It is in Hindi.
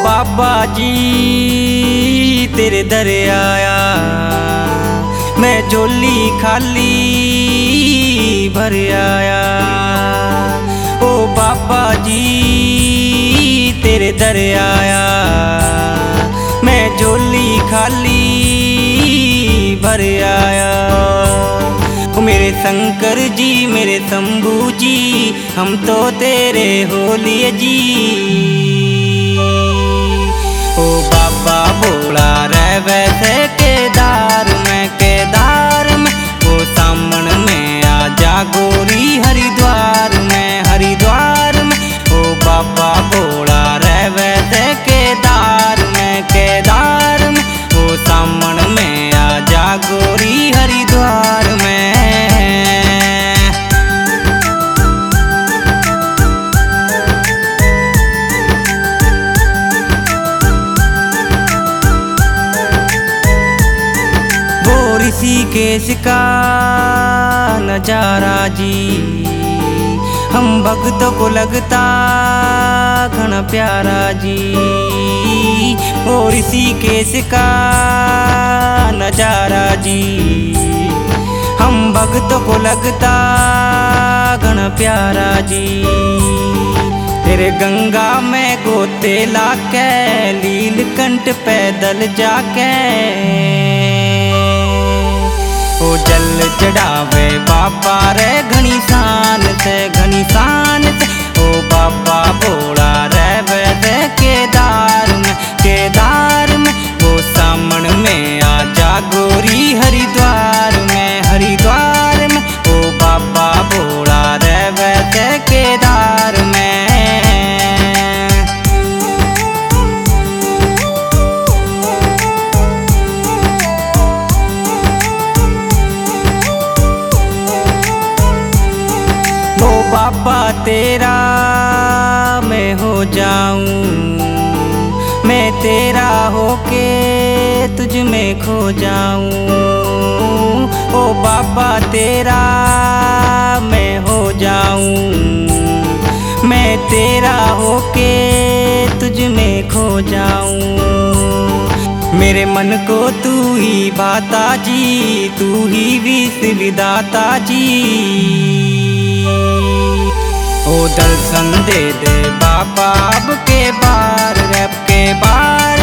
बाबा जी तेरे दर आया, मैं झोली खाली भर आया। ओ बाबा जी तेरे दर आया, मैं झोली खाली भर आया। ओ मेरे शंकर जी मेरे शंभू जी, हम तो तेरे होलिए जी। ओ बाबा भोला रे वैसे केदार में, वो सामन में आजा गोरी हरिद्वार में। ओ बाबा भोला रे वैसे केदार में, वो सामन में आजा गोरी हरिद्वार में। ऋषिकेश का नजारा जी, हम भक्तों को लगता घना प्यारा जी। ओ ऋषिकेश का नजारा जी, हम भक्तों को लगता घना प्यारा जी। तेरे गंगा में गोते लाके नीलकंठ पैदल जाके, ओ जल चढ़ावे बाबा रे घनी शान से। ओ बाबा भोला रे वैसे केदार में, वो सामन में आजा गोरी हरिद्वार में। ओ बाबा भोला रे वैसे केदार में। बाबा तेरा मैं हो जाऊं, मैं तेरा होके तुझ में खो जाऊं। ओ बाबा तेरा मैं हो जाऊं, मैं तेरा होके तुझ में खो जाऊं। मेरे मन को तू ही भाता जी, तू ही विष विदाता जी। ओ दर्शन दे दे बाबा अब के बार